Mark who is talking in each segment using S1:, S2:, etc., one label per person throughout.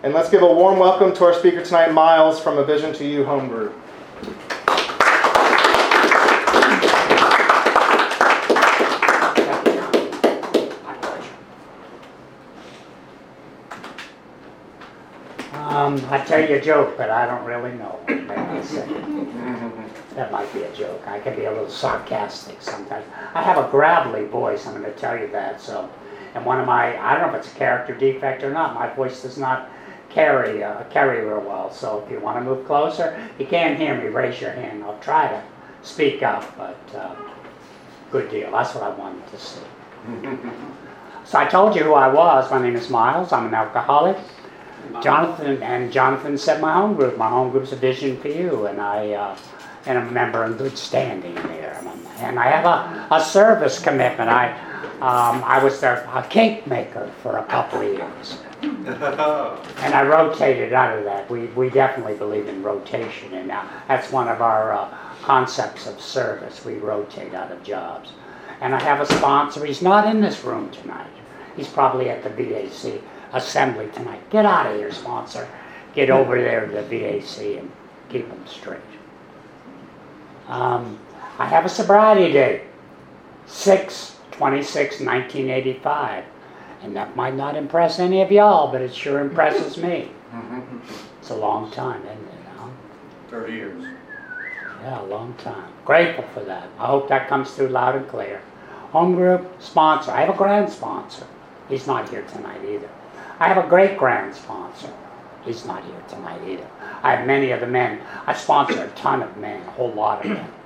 S1: And let's give a warm welcome to our speaker tonight, Miles from A Vision to You Home Group.
S2: I tell you a joke, but I don't really know. That might be a joke. I can be a little sarcastic sometimes. I have a gravelly voice, I'm going to tell you that. So, and one of my, I don't know if it's a character defect or not, my voice does not carry real well. So if you want to move closer, you can't hear me, raise your hand. I'll try to speak up, but good deal. That's what I wanted to see. So I told you who I was. My name is Miles. I'm an alcoholic. Jonathan said my home group. My home group's A Vision for You, and I'm a member in good standing there. And I have a service commitment. I was a cake maker for a couple of years, and I rotated out of that. We definitely believe in rotation, and that's one of our concepts of service. We rotate out of jobs. And I have a sponsor. He's not in this room tonight. He's probably at the VAC assembly tonight. Get out of here, sponsor. Get over there to the VAC and keep them straight. I have a sobriety date, 6/26/1985. And that might not impress any of y'all, but it sure impresses me. It's a long time, isn't it? Huh?
S3: 30 years.
S2: Yeah, a long time. Grateful for that. I hope that comes through loud and clear. Home group, sponsor. I have a grand sponsor. He's not here tonight either. I have a great grand sponsor. He's not here tonight either. I have many of the men. I sponsor a ton of men, a whole lot of them.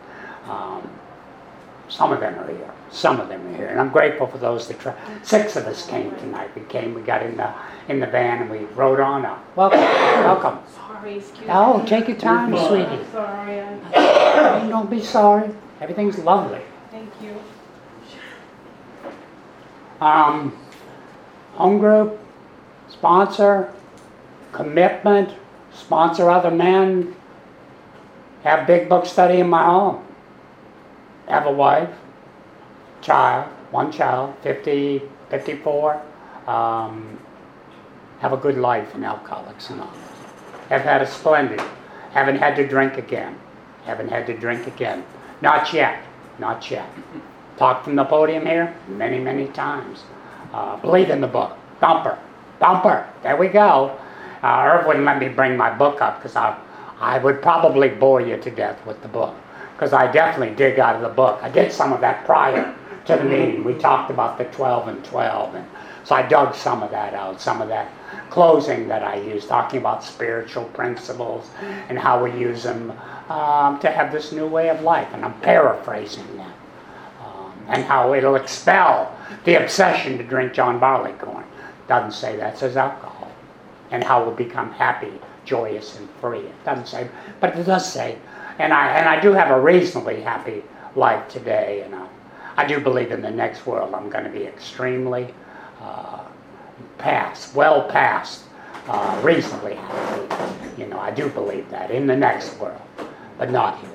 S2: Some of them are here. Some of them are here. And I'm grateful for those that try. 6 of us came tonight. We got in the van and we rode on up. Welcome.
S4: Sorry, excuse me.
S2: Oh, take your time, sweetie.
S4: Sorry.
S2: Don't be sorry. Everything's lovely.
S4: Thank you.
S2: Home group, sponsor, commitment, sponsor other men, have big book study in my home, have a wife, one child, 50, 54, have a good life in Alcoholics Anonymous. Have had a splendid, haven't had to drink again. Not yet. Talked from the podium here many, many times. Believe in the book. Bumper. There we go. Irv wouldn't let me bring my book up because I would probably bore you to death with the book. Because I definitely dig out of the book. I did some of that prior to the meeting. We talked about the 12 and 12. And so I dug some of that out, some of that closing that I used, talking about spiritual principles and how we use them to have this new way of life. And I'm paraphrasing that. And how it'll expel the obsession to drink John Barleycorn. Doesn't say that, it says alcohol. And how we'll become happy, joyous, and free. It doesn't say, but it does say, and I do have a reasonably happy life today, and I do believe in the next world I'm going to be extremely well past reasonably happy. I do believe that in the next world, but not here.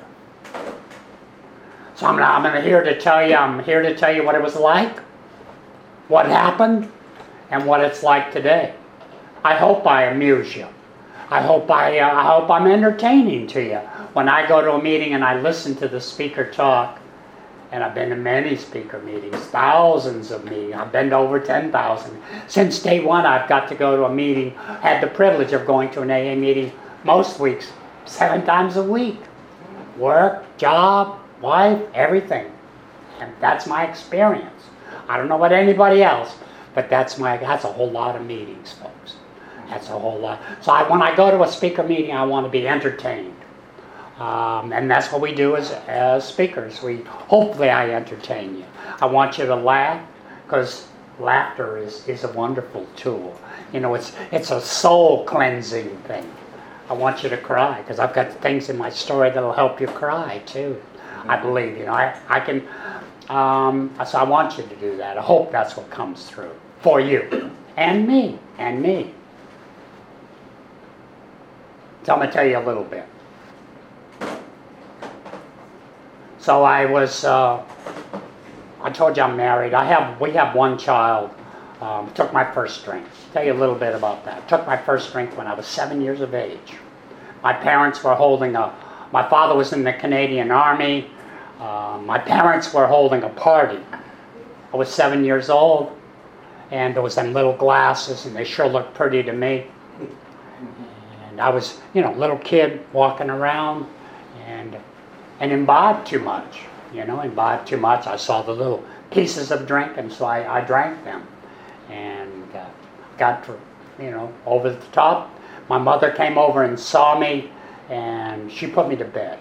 S2: So I'm here to tell you what it was like, what happened, and what it's like today. I hope I amuse you. I hope I'm entertaining to you. When I go to a meeting and I listen to the speaker talk, and I've been to many speaker meetings, thousands of meetings. I've been to over 10,000. Since day one, I've got to go to a meeting, had the privilege of going to an AA meeting most weeks, 7 times a week. Work, job, wife, everything. And that's my experience. I don't know about anybody else, but that's a whole lot of meetings, folks. That's a whole lot. So when I go to a speaker meeting, I want to be entertained. And that's what we do as speakers. Hopefully I entertain you. I want you to laugh, because laughter is a wonderful tool. It's a soul cleansing thing. I want you to cry, because I've got things in my story that'll help you cry too. I believe, I can, so I want you to do that. I hope that's what comes through for you and me. So I'm going to tell you a little bit. So I told you I'm married. We have one child. took my first drink. Tell you a little bit about that. Took my first drink when I was 7 years of age. My parents were my father was in the Canadian Army. My parents were holding a party. I was 7 years old, and there was them little glasses, and they sure looked pretty to me. And I was, little kid walking around, and imbibed too much. Imbibed too much. I saw the little pieces of drink, and so I drank them, and got over the top. My mother came over and saw me, and she put me to bed.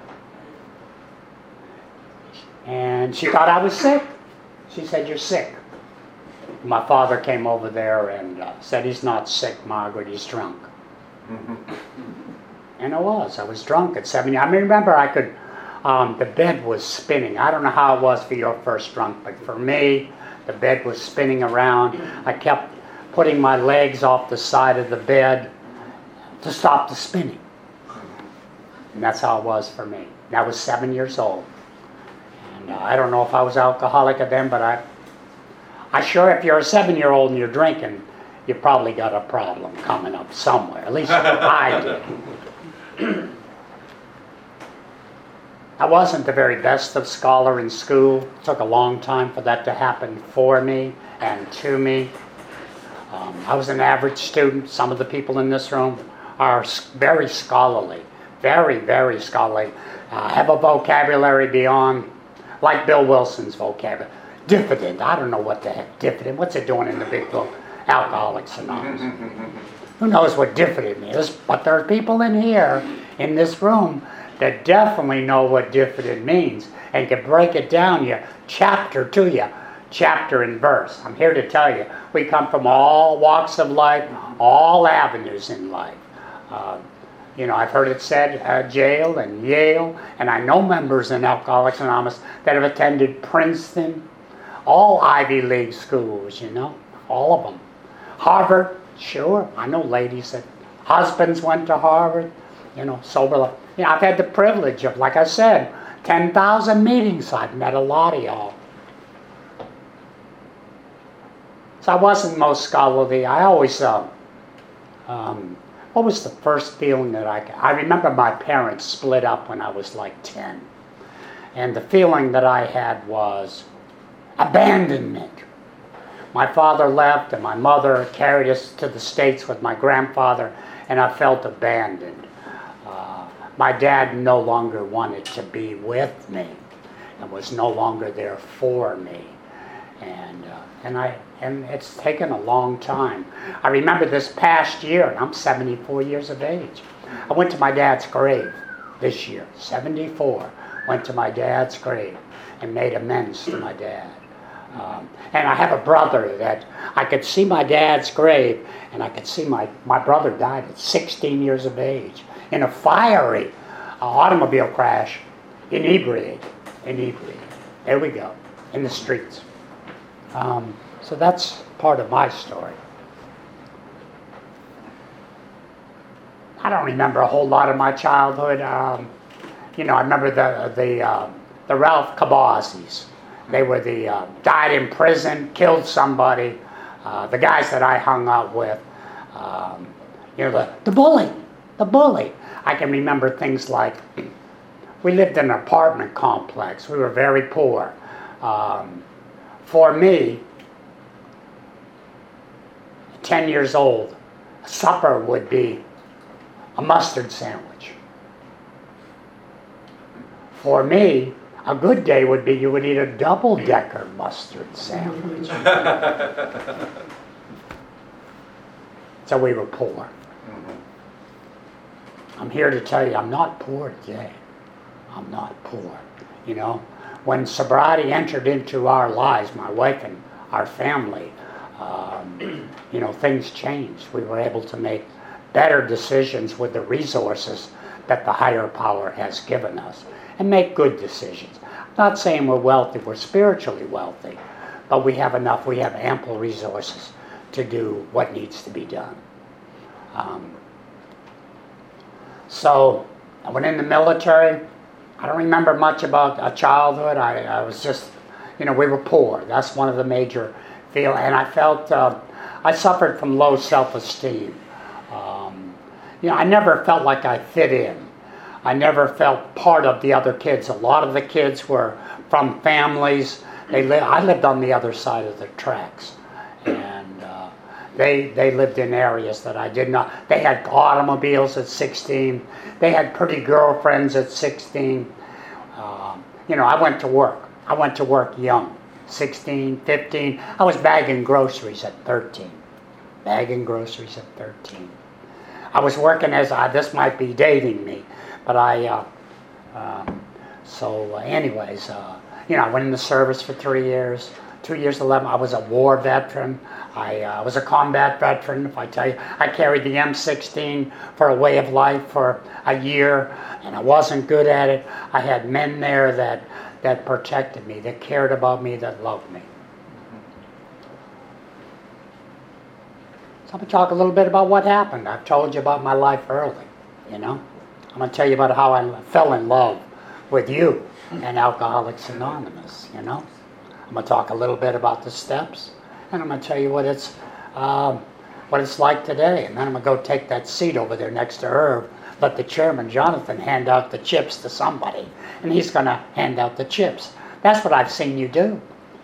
S2: And she thought I was sick. She said, "You're sick." My father came over there and said, "He's not sick, Margaret, he's drunk." And I was drunk at 7 years. I remember the bed was spinning. I don't know how it was for your first drunk, but for me, the bed was spinning around. I kept putting my legs off the side of the bed to stop the spinning. And that's how it was for me. And I was 7 years old. And I don't know if I was alcoholic then, but I sure, if you're a 7-year-old and you're drinking, you probably got a problem coming up somewhere. At least I did. I wasn't the very best of scholar in school. It took a long time for that to happen for me and to me. I was an average student. Some of the people in this room are very scholarly, very, very scholarly. Have a vocabulary beyond, like Bill Wilson's vocabulary. Diffident. I don't know what the heck diffident. What's it doing in the big book? Alcoholics Anonymous. Who knows what diffident is? But there are people in here, in this room, that definitely know what diffident means and can break it down chapter and verse. I'm here to tell you, we come from all walks of life, all avenues in life. I've heard it said, jail and Yale, and I know members in Alcoholics Anonymous that have attended Princeton, all Ivy League schools, all of them. Harvard, sure, I know ladies that husbands went to Harvard, sober life. I've had the privilege of, like I said, 10,000 meetings. I've met a lot of y'all. So I wasn't most scholarly. I always, what was the first feeling that I remember my parents split up when I was like 10. And the feeling that I had was abandonment. My father left and my mother carried us to the States with my grandfather, and I felt abandoned. My dad no longer wanted to be with me and was no longer there for me. And it's taken a long time. I remember this past year, and I'm 74 years of age. I went to my dad's grave this year, 74. Went to my dad's grave and made amends to my dad. And I have a brother that I could see my dad's grave, and I could see my brother died at 16 years of age in a fiery automobile crash, inebriated. There we go, in the streets. So that's part of my story. I don't remember a whole lot of my childhood. I remember the Ralph Cabazis. They were died in prison, killed somebody. The guys that I hung out with. The bully. I can remember things like, we lived in an apartment complex. We were very poor. For me, 10 years old, supper would be a mustard sandwich. For me, a good day would be you would eat a double-decker mustard sandwich. So we were poor. I'm here to tell you, I'm not poor today. I'm not poor. When sobriety entered into our lives, my wife and our family, things changed. We were able to make better decisions with the resources that the higher power has given us and make good decisions. I'm not saying we're wealthy, we're spiritually wealthy, but we have ample resources to do what needs to be done. So I went in the military. I don't remember much about a childhood. I was just, we were poor. That's one of the major and I felt, I suffered from low self-esteem. I never felt like I fit in. I never felt part of the other kids. A lot of the kids were from families. I lived on the other side of the tracks, and they lived in areas that I did not. They had automobiles at 16. They had pretty girlfriends at 16. I went to work. I went to work young, 16, 15. I was bagging groceries at 13. Bagging groceries at 13. I was working this might be dating me, but I went in the service for 3 years, 2 years 11. I was a war veteran. I was a combat veteran. If I tell you, I carried the M16 for a way of life for a year, and I wasn't good at it. I had men there that protected me, that cared about me, that loved me. So I'm going to talk a little bit about what happened. I've told you about my life early, I'm going to tell you about how I fell in love with you and Alcoholics Anonymous, I'm going to talk a little bit about the steps, and I'm going to tell you what it's like today. And then I'm going to go take that seat over there next to Herb, let the chairman, Jonathan, hand out the chips to somebody, and he's going to hand out the chips. That's what I've seen you do.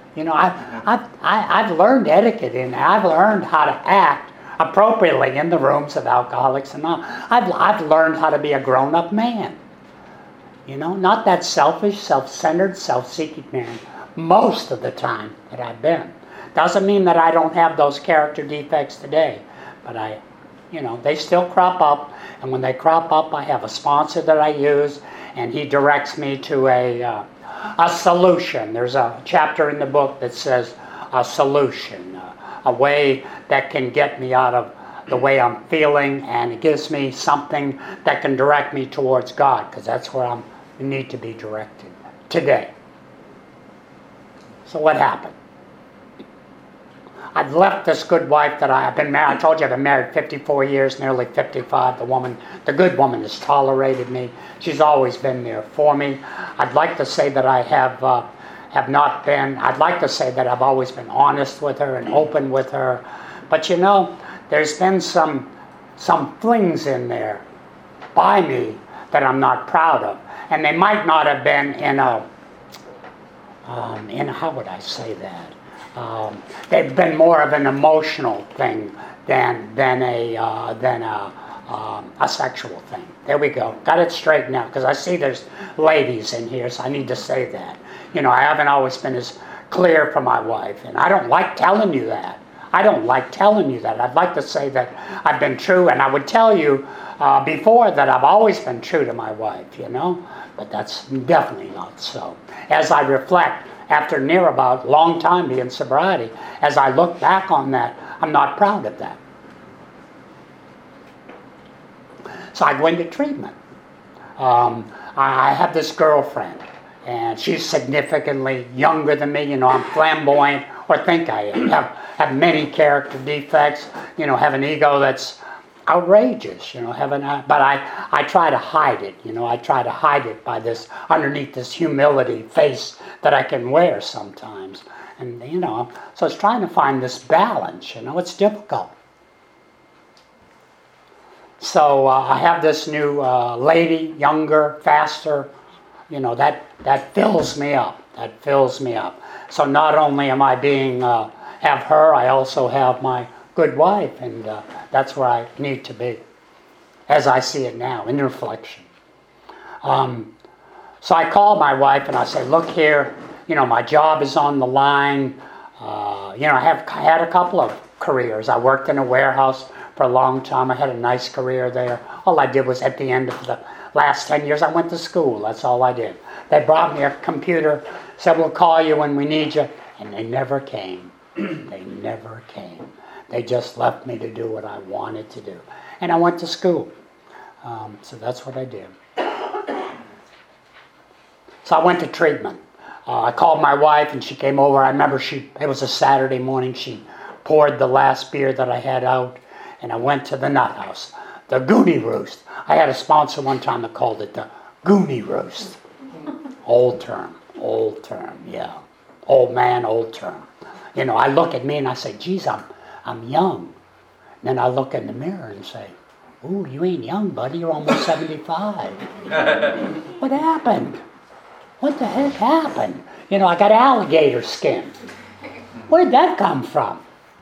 S2: I've learned etiquette, and I've learned how to act appropriately in the rooms of Alcoholics Anonymous. I've learned how to be a grown-up man. Not that selfish, self-centered, self-seeking man most of the time that I've been. Doesn't mean that I don't have those character defects today, but they still crop up, and when they crop up, I have a sponsor that I use, and he directs me to a solution. There's a chapter in the book that says a solution, a way that can get me out of the way I'm feeling, and it gives me something that can direct me towards God, because that's where I need to be directed today. So what happened? I've left this good wife that I've been married. I told you I've been married 54 years, nearly 55. The good woman has tolerated me. She's always been there for me. I'd like to say that I have not been. I'd like to say that I've always been honest with her and open with her. But there's been some flings in there by me that I'm not proud of. And they might not have been in how would I say that? They've been more of an emotional thing than a sexual thing. There we go. Got it straight now, because I see there's ladies in here, so I need to say that. I haven't always been as clear for my wife, and I don't like telling you that. I'd like to say that I've been true, and I would tell you before that I've always been true to my wife, but that's definitely not so. As I reflect, after near about long time being in sobriety, as I look back on that, I'm not proud of that. So I go into treatment. I have this girlfriend, and she's significantly younger than me. I'm flamboyant, or think I am. Have many character defects. Have an ego that's outrageous. But I try to hide it. I try to hide it by this, underneath this humility face that I can wear sometimes. And so it's trying to find this balance. It's difficult. So I have this new lady, younger, faster. That fills me up. That fills me up. So not only am I have her, I also have my good wife, and that's where I need to be, as I see it now, in reflection. So I call my wife and I say, look here, my job is on the line. I have had a couple of careers. I worked in a warehouse for a long time. I had a nice career there. All I did was, at the end of the last 10 years, I went to school. That's all I did. They brought me a computer, said, we'll call you when we need you, and they never came. They never came. They just left me to do what I wanted to do. And I went to school. So that's what I did. So I went to treatment. I called my wife and she came over. I remember it was a Saturday morning. She poured the last beer that I had out, and I went to the nut house, the Goonie Roost. I had a sponsor one time that called it the Goonie Roost. Old term, yeah. Old man, old term. I look at me and I say, geez, I'm young. Then I look in the mirror and say, ooh, you ain't young, buddy. You're almost 75. What happened? What the heck happened? I got alligator skin. Where did that come from?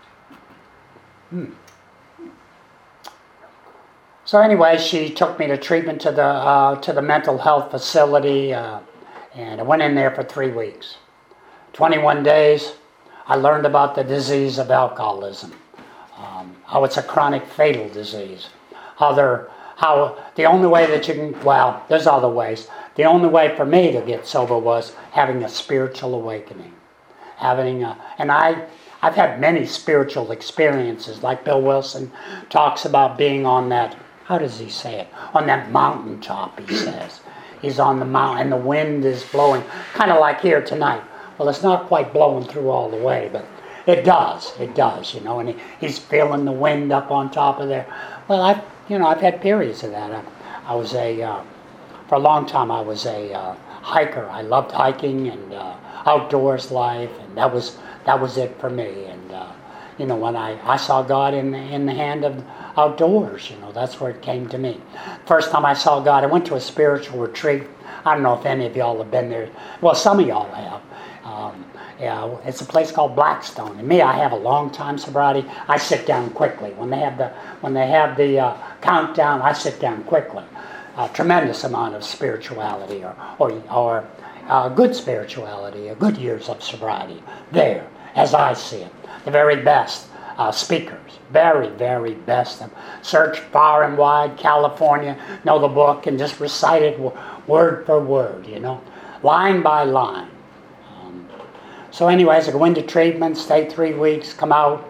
S2: So anyway, she took me to treatment to the mental health facility, and I went in there for 3 weeks. 21 days, I learned about the disease of alcoholism, how it's a chronic fatal disease, how the only way that you can, well, there's other ways. The only way for me to get sober was having a spiritual awakening. And I've had many spiritual experiences, like Bill Wilson talks about being on that, how does he say it? On that mountaintop, he says. He's on the mountain and the wind is blowing, kind of like here tonight. Well, it's not quite blowing through all the way, but it does, and he's feeling the wind up on top of there. Well, I've had periods of that. For a long time I was a hiker. I loved hiking and outdoors life, and that was it for me. And when I saw God in the hand of outdoors, that's where it came to me. First time I saw God, I went to a spiritual retreat. I don't know if any of y'all have been there. Well, some of y'all have. It's a place called Blackstone. And me, I have a long time sobriety. I sit down quickly. When they have the countdown, I sit down quickly. A tremendous amount of spirituality or good spirituality, good years of sobriety there, as I see it. The very best speakers, very, very best. Search far and wide, California, know the book, and just recite it word for word, line by line. So anyways, I go into treatment, stay 3 weeks, come out.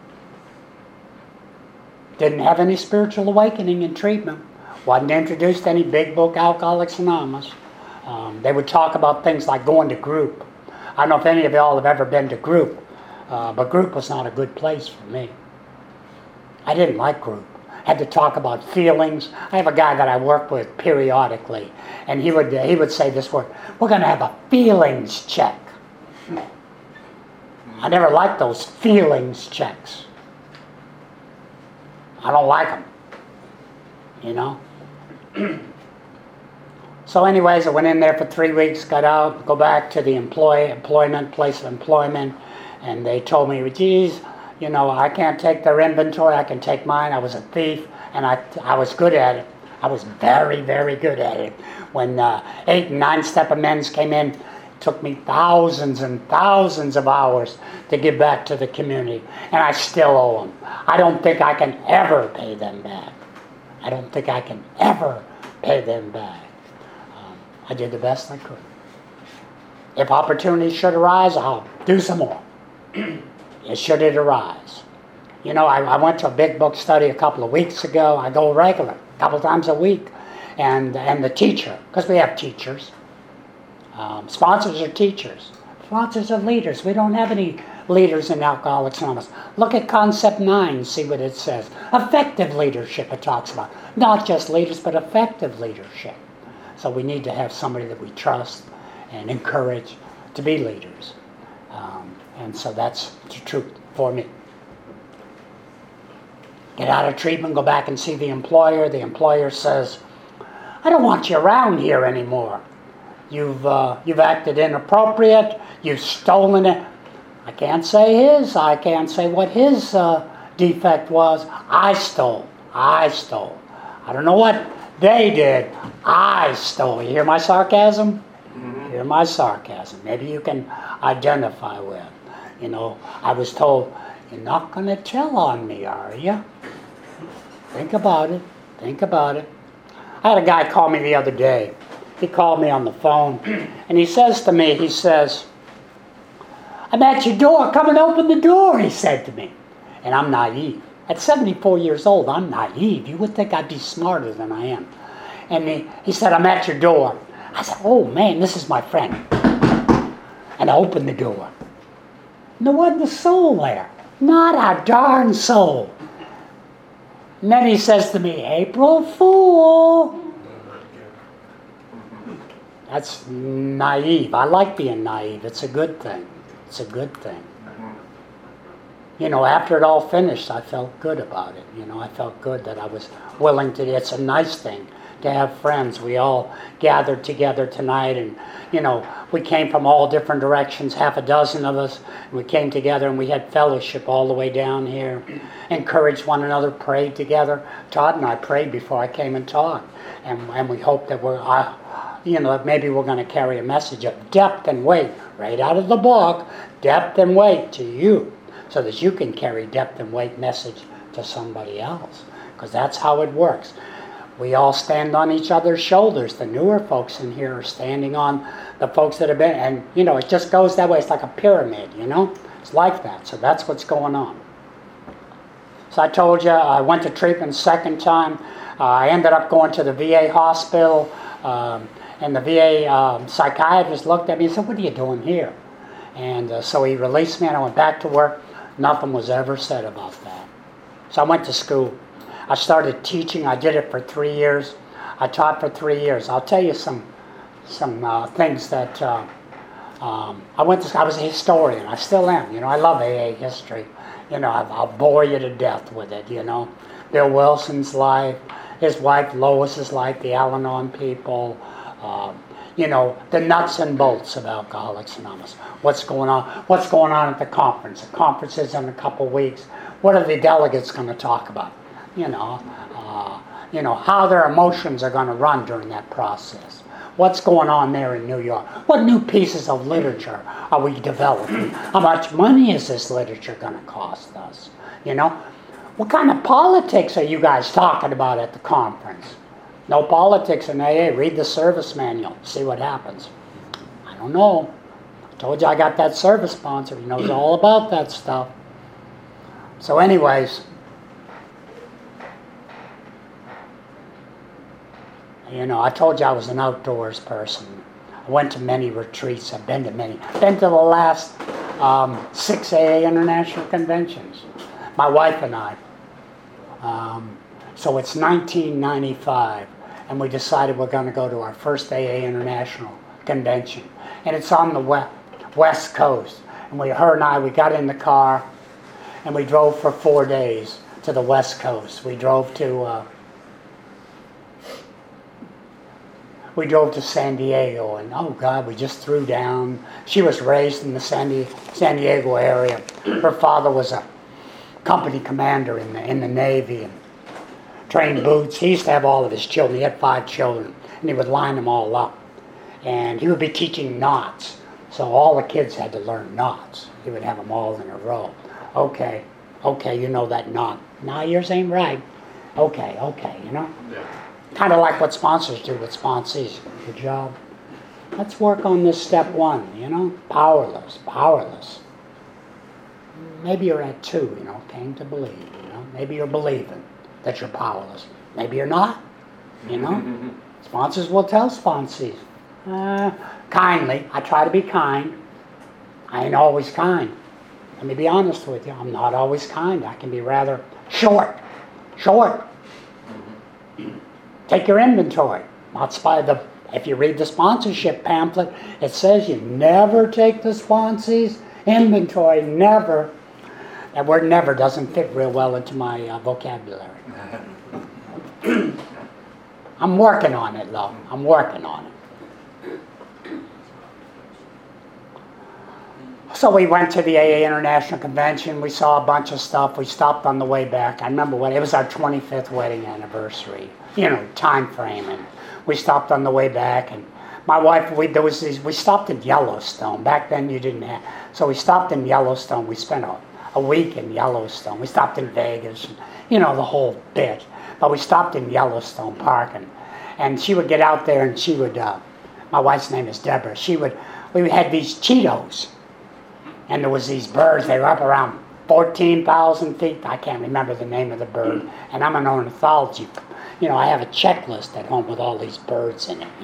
S2: Didn't have any spiritual awakening in treatment. Wasn't introduced to any big book, Alcoholics Anonymous. They would talk about things like going to group. I don't know if any of y'all have ever been to group, but group was not a good place for me. I didn't like group. Had to talk about feelings. I have a guy that I work with periodically, and he would say this word, we're going to have a feelings check. I never liked those feelings checks. I don't like them, So anyways, I went in there for 3 weeks, got out, go back to the place of employment, and they told me, geez, I can't take their inventory, I can take mine. I was a thief, and I was good at it. I was very, very good at it. When 8 and 9 step amends came in, it took me thousands and thousands of hours to give back to the community, and I still owe them. I don't think I can ever pay them back. I did the best I could. If opportunities should arise, I'll do some more. Should it arise. I went to a big book study a couple of weeks ago. I go regular, a couple times a week. And the teacher, because we have teachers. Sponsors are teachers. Sponsors are leaders. We don't have any leaders in Alcoholics Anonymous. Look at Concept 9, see what it says. Effective leadership it talks about. Not just leaders, but effective leadership. So we need to have somebody that we trust and encourage to be leaders. And so that's the truth for me. Get out of treatment, go back and see the employer. The employer says, I don't want you around here anymore. You've acted inappropriate. You've stolen it. I can't say what his defect was. I stole. I don't know what they did. I stole. You hear my sarcasm? Mm-hmm. Hear my sarcasm. Maybe you can identify with. I was told, you're not going to tell on me, are you? Think about it. I had a guy call me the other day. He called me on the phone, and he says to me, I'm at your door, come and open the door, he said to me. And I'm naive. At 74 years old, I'm naive. You would think I'd be smarter than I am. And he said, I'm at your door. I said, oh man, this is my friend. And I opened the door. And there wasn't a soul there. Not a darn soul. And then he says to me, April Fool. That's naive. I like being naive. It's a good thing. after it all finished, I felt good about it. I felt good that I was willing to. It's a nice thing to have friends. We all gathered together tonight, and we came from all different directions, half a dozen of us. We came together and we had fellowship all the way down here, encouraged one another, prayed together. Todd and I prayed before I came and talked, and we hope that maybe we're going to carry a message of depth and weight right out of the book, depth and weight to you, so that you can carry depth and weight message to somebody else, because that's how it works. We all stand on each other's shoulders. The newer folks in here are standing on the folks that have been, and it just goes that way. It's like a pyramid, It's like that. So that's what's going on. So I told you, I went to treatment second time. I ended up going to the VA hospital, and the VA psychiatrist looked at me and said, "What are you doing here?" And so he released me, and I went back to work. Nothing was ever said about that. So I went to school. I started teaching. I did it for 3 years. I taught for 3 years. I'll tell you some things that I was a historian. I still am. I love AA history. I'll bore you to death with it. Bill Wilson's life, his wife Lois's life, the Al-Anon people. The nuts and bolts of Alcoholics Anonymous. What's going on? What's going on at the conference? The conference is in a couple weeks. What are the delegates going to talk about? How their emotions are going to run during that process. What's going on there in New York? What new pieces of literature are we developing? How much money is this literature going to cost us? What kind of politics are you guys talking about at the conference? No politics in AA. Read the service manual. See what happens. I don't know. I told you I got that service sponsor. He knows all about that stuff. So anyways, I told you I was an outdoors person. I went to many retreats. I've been to many. Been to the last 6 AA international conventions. My wife and I. So it's 1995, and we decided we're going to go to our first AA international convention. And it's on the West Coast. And her and I, we got in the car, and we drove for 4 days to the West Coast. We drove to San Diego, and oh God, we just threw down. She was raised in the San Diego area. Her father was a company commander in the Navy and trained boots. He used to have all of his children. He had 5 children, and he would line them all up. And he would be teaching knots. So all the kids had to learn knots. He would have them all in a row. Okay, you know that knot. Now yours ain't right. Okay, Yeah. Kind of like what sponsors do with sponsees. Good job. Let's work on this step 1, Powerless. Maybe you're at 2, came to believe, Maybe you're believing that you're powerless. Maybe you're not, Sponsors will tell sponsees. Kindly. I try to be kind. I ain't always kind. Let me be honest with you. I'm not always kind. I can be rather short. Take your inventory. If you read the sponsorship pamphlet, it says you never take the sponsee's inventory. Never. That word never doesn't fit real well into my vocabulary. I'm working on it, though. I'm working on it. So we went to the AA International Convention. We saw a bunch of stuff. We stopped on the way back. I remember it was our 25th wedding anniversary. Time frame. And we stopped on the way back. And my wife, we stopped in Yellowstone. Back then you didn't have. So we stopped in Yellowstone. We spent a week in Yellowstone. We stopped in Vegas. And, the whole bit. But we stopped in Yellowstone Park. And she would get out there and she would, my wife's name is Deborah. We had these Cheetos. And there was these birds. They were up around 14,000 feet. I can't remember the name of the bird. And I'm an ornithology. I have a checklist at home with all these birds in it,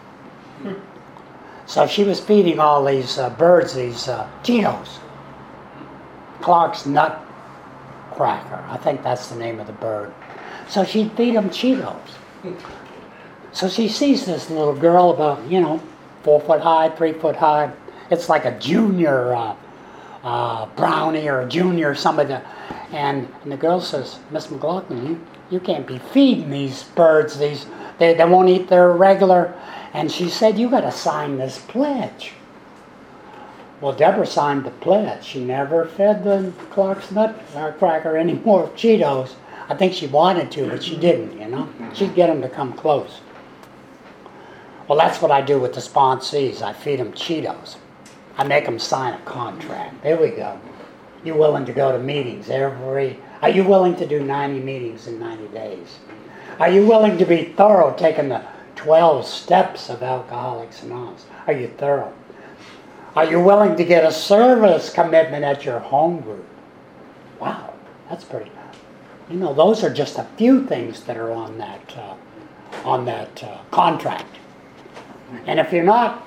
S2: So she was feeding all these birds these Cheetos. Clark's Nutcracker. I think that's the name of the bird. So she'd feed them Cheetos. So she sees this little girl about, 4 foot high, 3 foot high. It's like a junior brownie or a junior or somebody. And the girl says, Miss McLaughlin, you can't be feeding these birds. They won't eat their regular. And she said, you got to sign this pledge. Well, Deborah signed the pledge. She never fed the Clark's Nutcracker any more Cheetos. I think she wanted to, but she didn't, you know. She'd get them to come close. Well, that's what I do with the sponsees. I feed them Cheetos. I make them sign a contract. There we go. You willing to go to meetings are you willing to do 90 meetings in 90 days? Are you willing to be thorough, taking the 12 steps of Alcoholics Anonymous? Are you thorough? Are you willing to get a service commitment at your home group? Wow, that's pretty. You know, those are just a few things that are on that contract. And if you're not,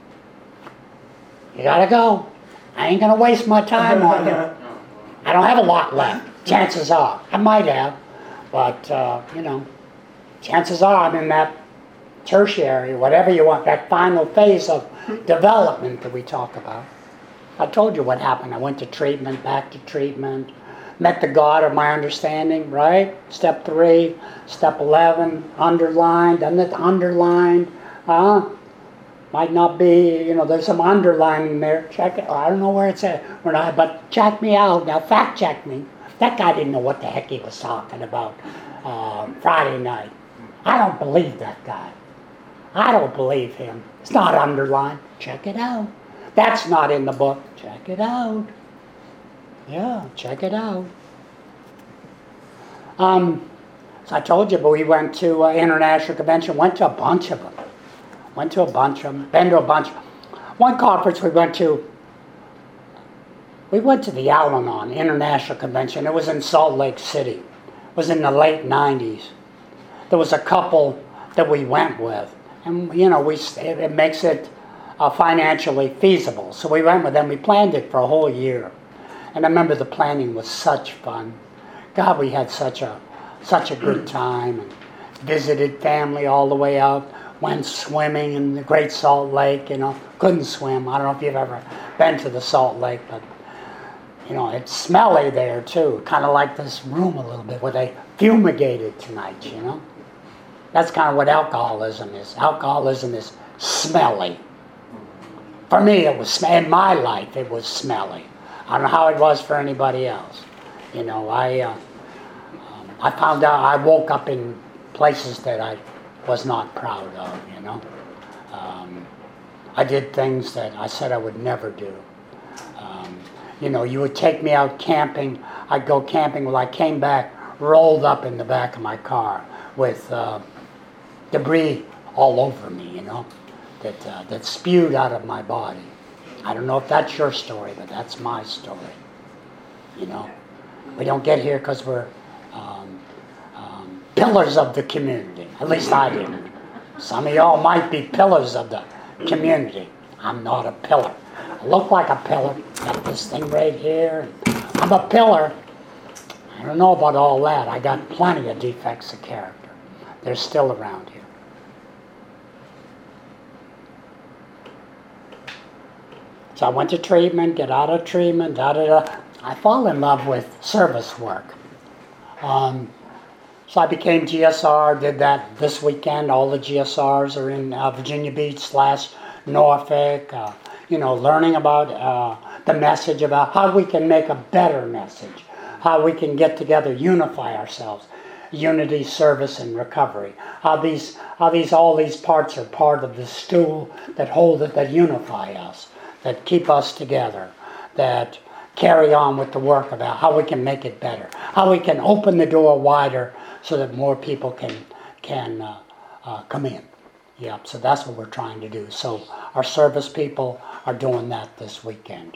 S2: you gotta go. I ain't gonna waste my time on you. I don't have a lot left. Chances are, I might have, but you know, chances are I'm in that tertiary, whatever you want, that final phase of development that we talk about. I told you what happened. I went to treatment, back to treatment, met the God of my understanding, right? Step 3, step 11, underlined, and it's underlined. Might not be, you know, there's some underlining there. Check it. I don't know where it's at. But check me out. Now, fact check me. That guy didn't know what the heck he was talking about Friday night. I don't believe that guy. I don't believe him. It's not underlined. Check it out. That's not in the book. Check it out. Yeah, check it out. So I told you, but we went to international convention, went to a bunch of them. Been to a bunch. One conference we went to the Al-Anon International Convention. It was in Salt Lake City. It was in the late 90s. There was a couple that we went with. And, you know, it makes it financially feasible. So we went with them. We planned it for a whole year. And I remember the planning was such fun. God, we had such a good time. And visited family all the way out. Went swimming in the Great Salt Lake, you know. Couldn't swim. I don't know if you've ever been to the Salt Lake, but, you know, it's smelly there, too. Kind of like this room a little bit, where they fumigated tonight, you know. That's kind of what alcoholism is. Alcoholism is smelly. For me, it was, in my life, it was smelly. I don't know how it was for anybody else. You know, I found out, I woke up in places that I was not proud of, you know. I did things that I said I would never do. You know, you would take me out camping. I'd go camping. Well, I came back rolled up in the back of my car with debris all over me, you know, that spewed out of my body. I don't know if that's your story, but that's my story. You know, we don't get here because we're pillars of the community. At least I didn't. Some of y'all might be pillars of the community. I'm not a pillar. I look like a pillar. Got this thing right here. I'm a pillar. I don't know about all that. I got plenty of defects of character. They're still around here. So I went to treatment, get out of treatment, I fall in love with service work. So I became GSR, did that this weekend. All the GSRs are in Virginia Beach / Norfolk, you know, learning about the message, about how we can make a better message, how we can get together, unify ourselves, unity, service, and recovery. How all these parts are part of the stool that hold it, that unify us, that keep us together, that carry on with the work about how we can make it better, how we can open the door wider so that more people can come in. Yep, so that's what we're trying to do. So our service people are doing that this weekend.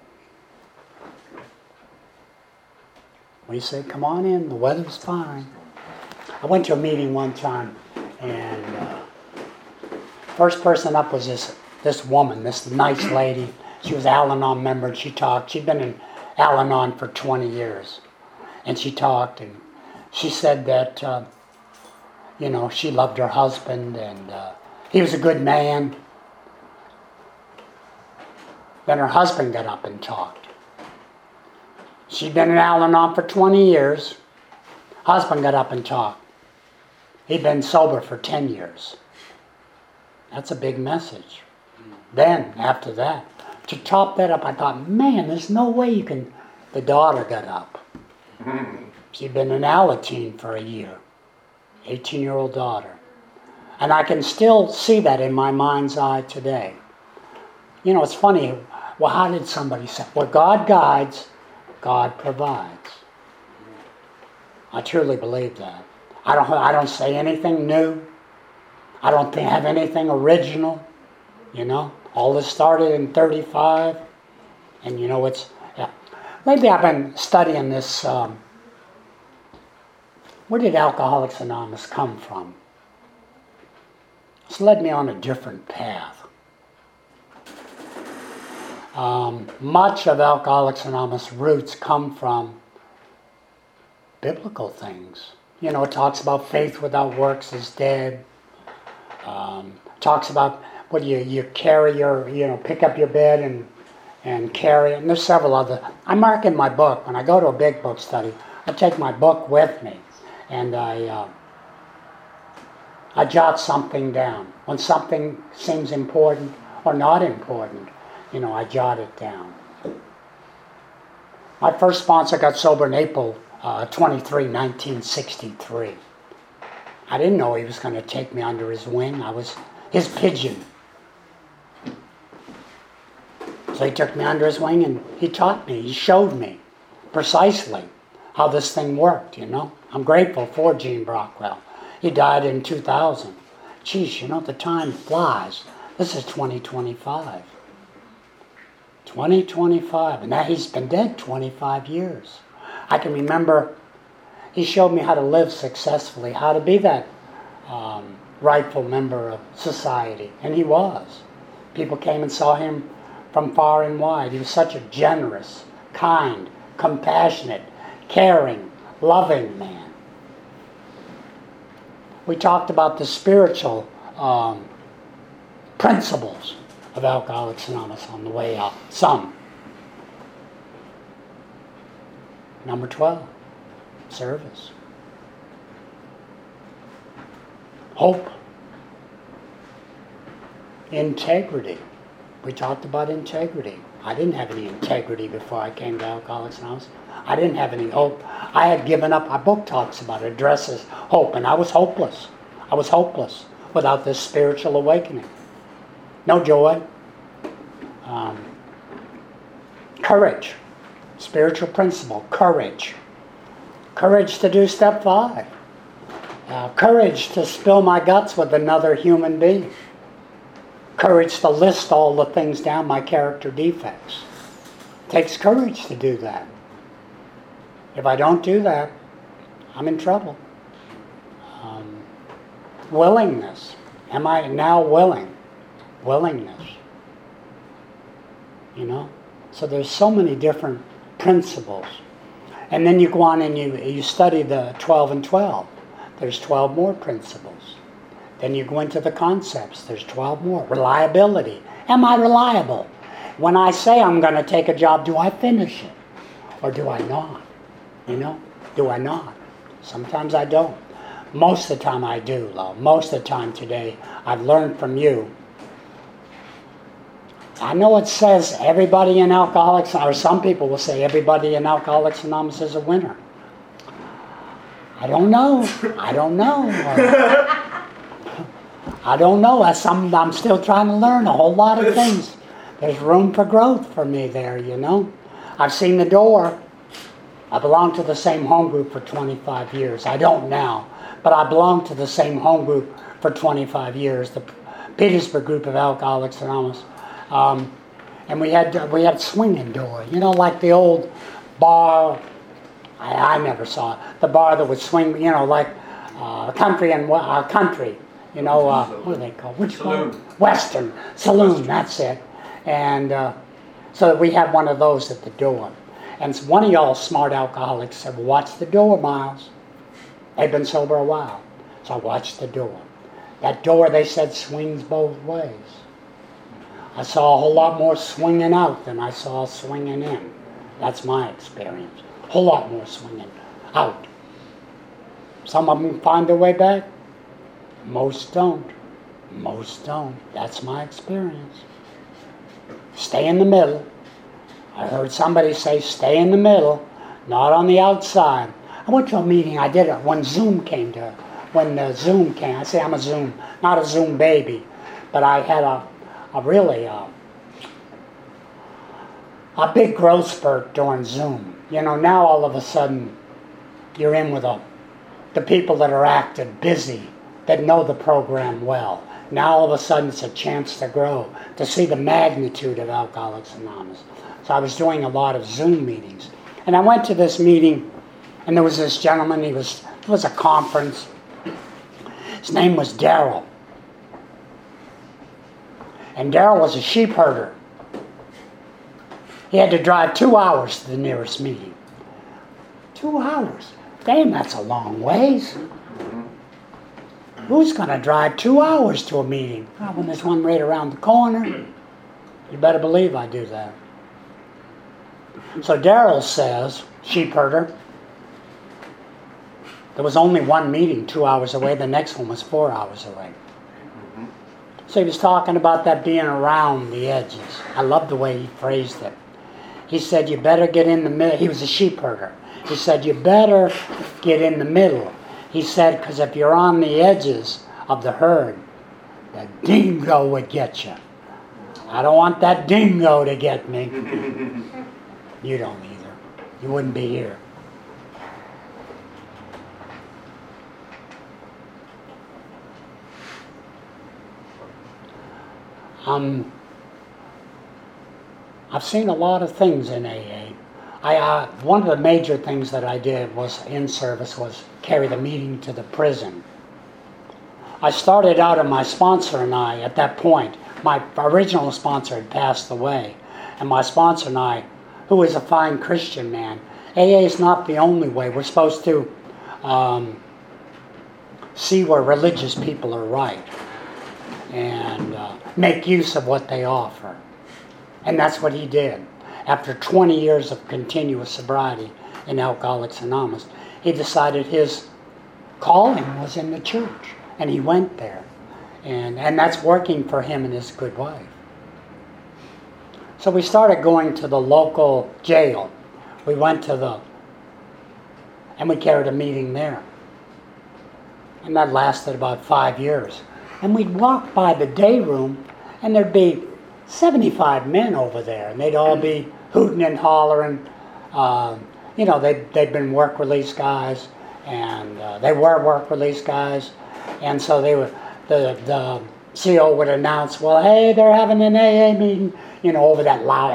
S2: We say, come on in, the weather's fine. I went to a meeting one time, and first person up was this woman, this nice lady. She was an Al-Anon member, and she talked. She'd been in Al-Anon for 20 years. And she talked, and she said that, you know, she loved her husband, and he was a good man. Then her husband got up and talked. She'd been in Al-Anon for 20 years. Husband got up and talked. He'd been sober for 10 years. That's a big message. Then, after that, to top that up, I thought, man, there's no way you can... The daughter got up. She'd been in Alateen for a year. 18-year-old daughter. And I can still see that in my mind's eye today. You know, it's funny. Well, how did somebody say? Well, God guides, God provides. I truly believe that. I don't say anything new. I don't have anything original. You know, all this started in 35, and you know Lately I've been studying this. Where did Alcoholics Anonymous come from? It's led me on a different path. Much of Alcoholics Anonymous roots come from biblical things. You know, it talks about faith without works is dead. Talks about what you carry pick up your bed and carry it. And there's several other. I mark in my book, when I go to a big book study, I take my book with me and I jot something down. When something seems important or not important, you know, I jot it down. My first sponsor got sober in April 23, 1963. I didn't know he was going to take me under his wing. I was his pigeon. So he took me under his wing and he taught me, he showed me precisely how this thing worked, you know. I'm grateful for Gene Brockwell. He died in 2000. Geez, you know, the time flies. This is 2025. 2025, and now he's been dead 25 years. I can remember he showed me how to live successfully, how to be that rightful member of society, and he was. People came and saw him from far and wide. He was such a generous, kind, compassionate, caring, loving man. We talked about the spiritual principles of Alcoholics Anonymous on the way out. Some. Number 12, service. Hope. Integrity. We talked about integrity. I didn't have any integrity before I came to Alcoholics Anonymous. I didn't have any hope. I had given up. Our book talks about it, addresses hope, and I was hopeless. I was hopeless without this spiritual awakening. No joy. Courage. Spiritual principle. Courage. Courage to do step 5. Courage to spill my guts with another human being. Courage to list all the things down, my character defects. It takes courage to do that. If I don't do that, I'm in trouble. Willingness. Am I now willing? Willingness. You know? So there's so many different principles. And then you go on and you study the 12 and 12. There's 12 more principles. Then you go into the concepts. There's 12 more. Reliability. Am I reliable? When I say I'm going to take a job, do I finish it? Or do I not? You know? Do I not? Sometimes I don't. Most of the time I do, though. Most of the time today, I've learned from you. I know it says everybody in Alcoholics, or some people will say everybody in Alcoholics Anonymous is a winner. I don't know. I don't know. I don't know. I'm still trying to learn a whole lot of things. There's room for growth for me there, you know. I've seen the door. I belonged to the same home group for 25 years. I don't now, but I belonged to the same home group for 25 years, the Petersburg group of Alcoholics Anonymous. And we had swinging door, you know, like the old bar. I never saw it. The bar that would swing, you know, like country, you know, what do they call? Which one? Western Saloon. That's it. And so we had one of those at the door. And so one of y'all smart alcoholics said, well, watch the door, Miles. They've been sober a while. So I watched the door. That door, they said, swings both ways. I saw a whole lot more swinging out than I saw swinging in. That's my experience. A whole lot more swinging out. Some of them find their way back. Most don't. Most don't. That's my experience. Stay in the middle. I heard somebody say, stay in the middle, not on the outside. I went to a meeting, I did it when Zoom came. I say I'm a Zoom, not a Zoom baby, but I had a really big growth spurt during Zoom. You know, now all of a sudden you're in with the people that are active, busy, that know the program well. Now all of a sudden it's a chance to grow, to see the magnitude of Alcoholics Anonymous. So I was doing a lot of Zoom meetings. And I went to this meeting, and there was this gentleman, it was a conference. His name was Darrell. And Darrell was a sheep herder. He had to drive 2 hours to the nearest meeting. 2 hours. Damn, that's a long ways. Who's going to drive 2 hours to a meeting? Oh, when there's one right around the corner. You better believe I do that. So Darrell says, sheep herder, there was only one meeting 2 hours away. The next one was 4 hours away. So he was talking about that being around the edges. I love the way he phrased it. He said, you better get in the middle. He was a sheep herder. He said, you better get in the middle. He said, because if you're on the edges of the herd, the dingo would get you. I don't want that dingo to get me. You don't either. You wouldn't be here. I've seen a lot of things in AA. One of the major things that I did was in service was carry the meeting to the prison. I started out, and my sponsor and I, at that point, my original sponsor had passed away, and my sponsor and I, who is a fine Christian man, AA is not the only way. We're supposed to see where religious people are right and make use of what they offer. And that's what he did. After 20 years of continuous sobriety in Alcoholics Anonymous, he decided his calling was in the church, and he went there. And that's working for him and his good wife. So we started going to the local jail. We went to and we carried a meeting there. And that lasted about 5 years. And we'd walk by the day room, and there'd be 75 men over there, and they'd all be hooting and hollering. They'd been work release guys, and they were work release guys, and so they were. The CO would announce, "Well, hey, they're having an AA meeting," over that loud.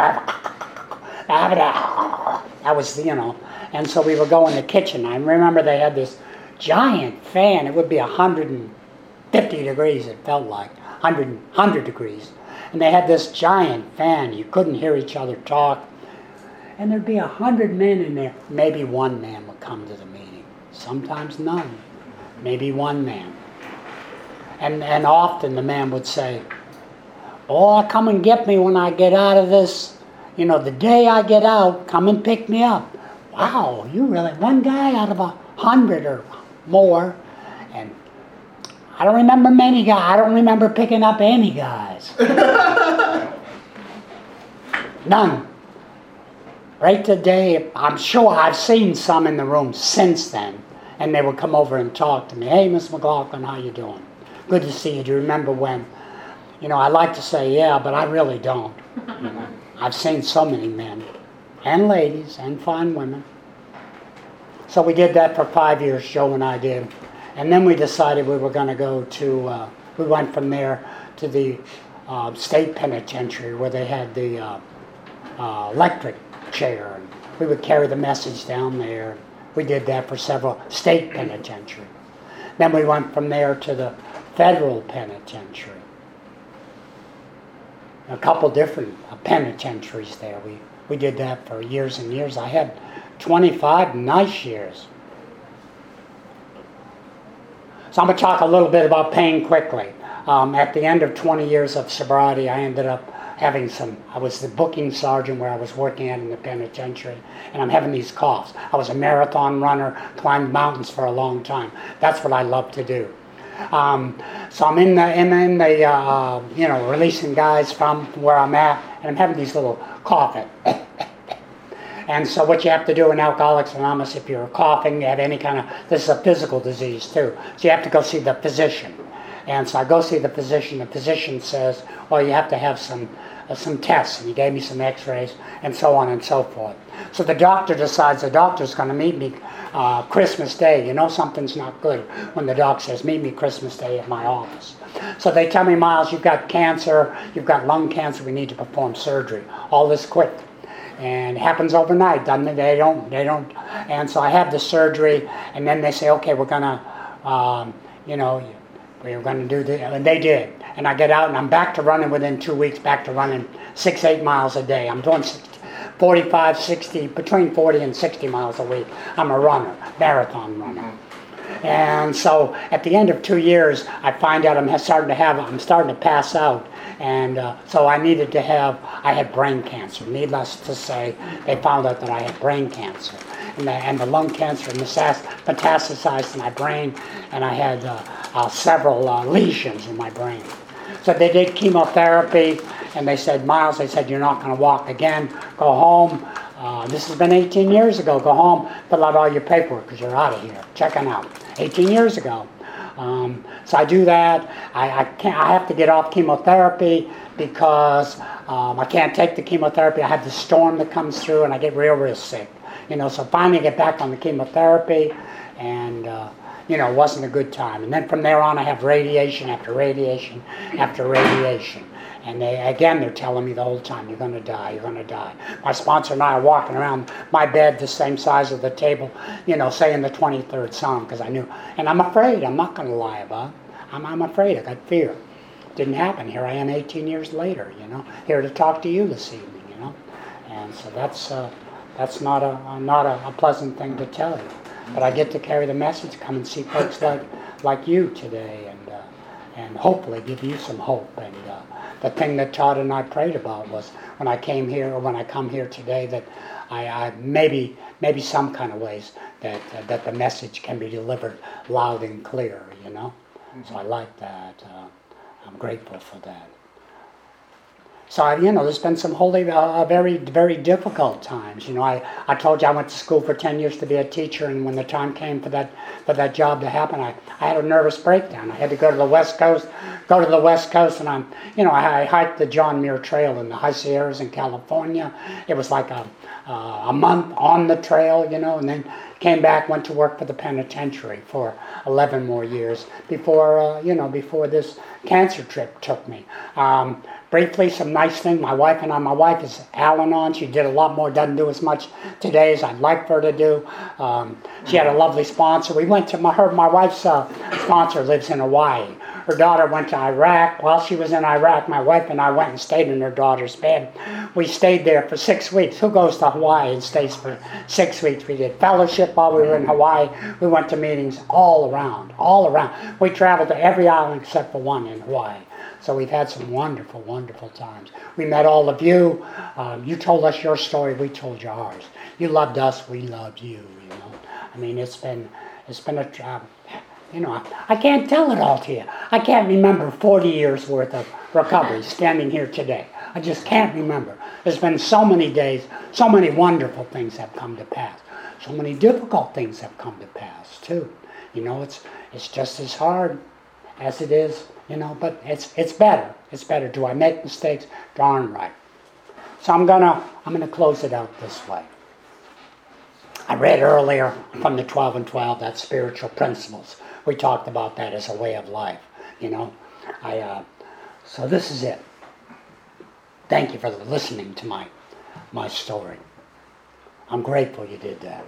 S2: That was, and so we would go in the kitchen. I remember they had this giant fan. It would be 150 degrees. It felt like 100 degrees. And they had this giant fan. You couldn't hear each other talk. And there'd be 100 men in there. Maybe one man would come to the meeting. Sometimes none. Maybe one man. And often the man would say, "Oh, come and get me when I get out of this. The day I get out, come and pick me up." Wow, you really, one guy out of 100 or more. And I don't remember many guys. I don't remember picking up any guys. None. Right today, I'm sure I've seen some in the room since then, and they would come over and talk to me. "Hey, Miss McLaughlin, how you doing? Good to see you. Do you remember when?" I like to say, yeah, but I really don't. I've seen so many men and ladies and fine women. So we did that for 5 years, Joe and I did. And then we decided we were going to go to, we went from there to the state penitentiary where they had the electric chair. And we would carry the message down there. We did that for several state penitentiary. Then we went from there to the federal penitentiary. A couple different penitentiaries there. We did that for years and years. I had 25 nice years. So I'm going to talk a little bit about pain quickly. At the end of 20 years of sobriety, I ended up I was the booking sergeant where I was working at in the penitentiary, and I'm having these coughs. I was a marathon runner, climbed mountains for a long time. That's what I love to do. So I'm in the releasing guys from where I'm at, and I'm having these little coughing. And so what you have to do in Alcoholics Anonymous, if you're coughing, you have any kind of, this is a physical disease too, so you have to go see the physician. And so I go see the physician says, well, you have to have some tests, and he gave me some x-rays, and so on and so forth. So the doctor decides the doctor's going to meet me Christmas Day. You know something's not good when the doc says, meet me Christmas Day at my office. So they tell me, Miles, you've got cancer, you've got lung cancer, we need to perform surgery. All this quick. And it happens overnight, doesn't it? They don't. And so I have the surgery, and then they say, okay, we're going to, we were going to do this. And they did. And I get out, and I'm back to running within 2 weeks, back to running 6-8 miles a day. I'm doing 45, 60, between 40 and 60 miles a week. I'm a runner, marathon runner. And so at the end of 2 years, I find out I'm starting to pass out. And so I had brain cancer. Needless to say, they found out that I had brain cancer. And the lung cancer metastasized in my brain, and I had several lesions in my brain. So they did chemotherapy, and they said, Miles, you're not going to walk again. Go home. This has been 18 years ago. Go home, fill out all your paperwork because you're out of here. Checking out. 18 years ago. So I do that. I have to get off chemotherapy because I can't take the chemotherapy. I have the storm that comes through, and I get real sick. So finally I get back on the chemotherapy, and it wasn't a good time. And then from there on, I have radiation after radiation after radiation. And they're telling me the whole time, you're going to die, you're going to die. My sponsor and I are walking around my bed the same size of the table, saying the 23rd Psalm, because I knew. And I'm afraid, I'm not going to lie about it. I'm afraid, I got fear. Didn't happen. Here I am 18 years later, here to talk to you this evening, And so that's not a pleasant thing to tell you. But I get to carry the message, come and see folks like you today, and hopefully give you some hope. And the thing that Todd and I prayed about was when I came here, or when I come here today, that I maybe some kind of ways that the message can be delivered loud and clear, Mm-hmm. So I like that. I'm grateful for that. So, there's been some very, very difficult times. I told you I went to school for 10 years to be a teacher, and when the time came for that job to happen, I had a nervous breakdown. I had to go to the West Coast, and I hiked the John Muir Trail in the High Sierras in California. It was like a month on the trail, and then came back, went to work for the penitentiary for 11 more years before this cancer trip took me. Briefly, some nice things. My wife is Al-Anon. She did a lot more, doesn't do as much today as I'd like for her to do. She had a lovely sponsor. We went to my wife's sponsor lives in Hawaii. Her daughter went to Iraq. While she was in Iraq, my wife and I went and stayed in her daughter's bed. We stayed there for 6 weeks. Who goes to Hawaii and stays for 6 weeks? We did fellowship while we were in Hawaii. We went to meetings all around. We traveled to every island except for one in Hawaii. So we've had some wonderful, wonderful times. We met all of you. You told us your story. We told you ours. You loved us. We loved you. It's been a. I can't tell it all to you. I can't remember 40 years worth of recovery standing here today. I just can't remember. There's been so many days, so many wonderful things have come to pass. So many difficult things have come to pass too. It's just as hard as it is, but it's better. It's better. Do I make mistakes? Darn right. So I'm gonna close it out this way. I read earlier from the 12 and 12 that spiritual principles. We talked about that as a way of life, So this is it. Thank you for listening to my story. I'm grateful you did that.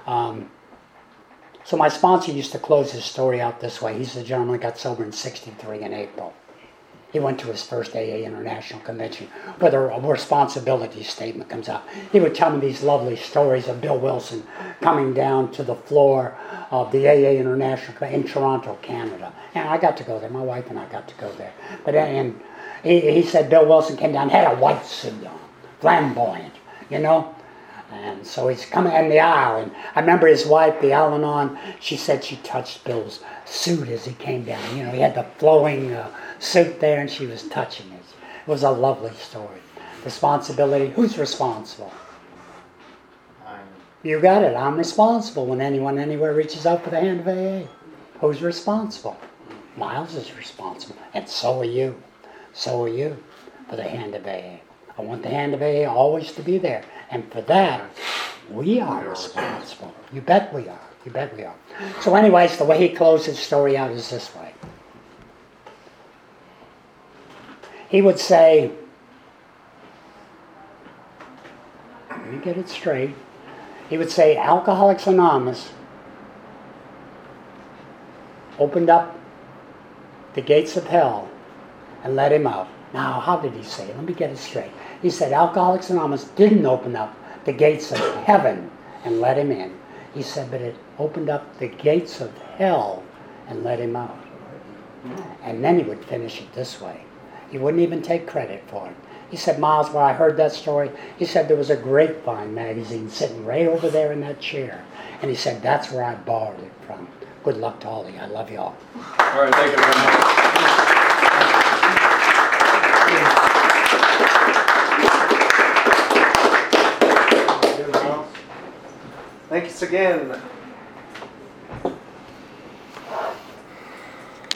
S2: So my sponsor used to close his story out this way. He's the gentleman who got sober in 63 in April. He went to his first AA International Convention where the responsibility statement comes out. He would tell me these lovely stories of Bill Wilson coming down to the floor of the AA International in Toronto, Canada. And I got to go there. My wife and I got to go there. He said Bill Wilson came down, had a white suit on, flamboyant, you know. And so he's coming in the aisle, and I remember his wife, the Al-Anon, she said she touched Bill's suit as he came down. You know, he had the flowing suit there, and she was touching it. It was a lovely story. Responsibility, who's responsible? You got it, I'm responsible when anyone anywhere reaches out for the hand of AA. Who's responsible? Miles is responsible, and so are you. So are you for the hand of AA. I want the hand of AA always to be there. And for that, we are responsible. You bet we are. You bet we are. So anyways, the way he closed his story out is this way. He would say, let me get it straight. He would say, Alcoholics Anonymous opened up the gates of hell and let him out. Now, how did he say it? Let me get it straight. He said Alcoholics Anonymous didn't open up the gates of heaven and let him in. He said, but it opened up the gates of hell and let him out. And then he would finish it this way. He wouldn't even take credit for it. He said, Miles, when I heard that story, he said there was a Grapevine magazine sitting right over there in that chair. And he said, that's where I borrowed it from. Good luck to all of you. I love you all.
S3: All right, thank you very much.
S1: Thanks again.